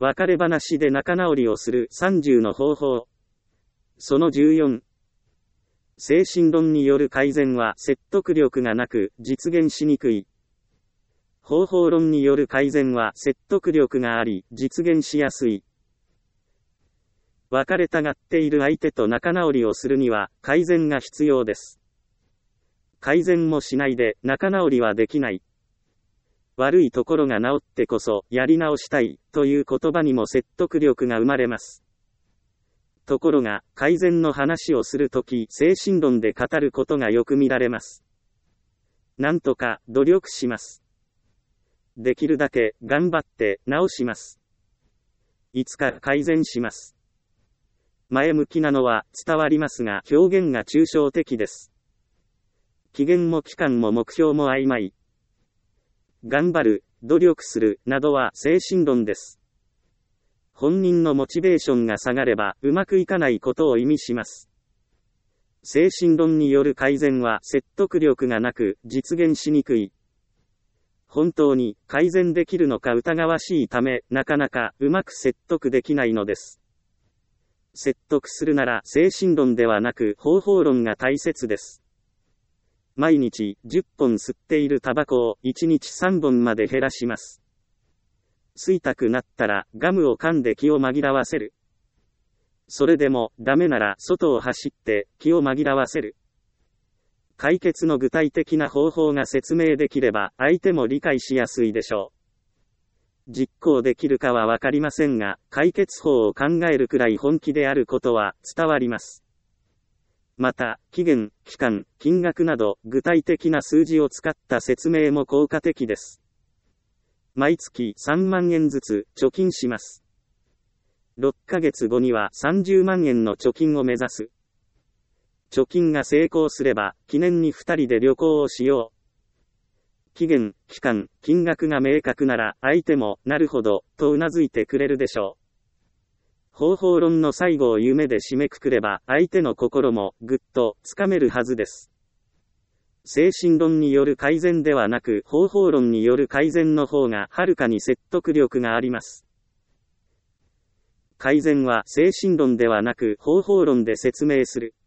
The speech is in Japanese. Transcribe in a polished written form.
別れ話で仲直りをする30の方法。その14。精神論による改善は説得力がなく実現しにくい。方法論による改善は説得力があり実現しやすい。別れたがっている相手と仲直りをするには改善が必要です。改善もしないで仲直りはできない。悪いところが治ってこそやり直したいという言葉にも説得力が生まれます。ところが改善の話をするとき精神論で語ることがよく見られます。なんとか努力します。できるだけ頑張って直します。いつか改善します。前向きなのは伝わりますが表現が抽象的です。期限も期間も目標も曖昧。頑張る、努力するなどは精神論です。本人のモチベーションが下がればうまくいかないことを意味します。精神論による改善は説得力がなく実現しにくい。本当に改善できるのか疑わしいためなかなかうまく説得できないのです。説得するなら精神論ではなく方法論が大切です。毎日10本吸っているタバコを1日3本まで減らします。吸いたくなったらガムを噛んで気を紛らわせる。それでもダメなら外を走って気を紛らわせる。解決の具体的な方法が説明できれば相手も理解しやすいでしょう。実行できるかはわかりませんが、解決法を考えるくらい本気であることは伝わります。また、期限、期間、金額など具体的な数字を使った説明も効果的です。毎月3万円ずつ貯金します。6ヶ月後には30万円の貯金を目指す。貯金が成功すれば記念に2人で旅行をしよう。期限、期間、金額が明確なら相手もなるほどとうなずいてくれるでしょう。方法論の最後を夢で締めくくれば相手の心もぐっとつかめるはずです。精神論による改善ではなく方法論による改善の方がはるかに説得力があります。改善は精神論ではなく方法論で説明する。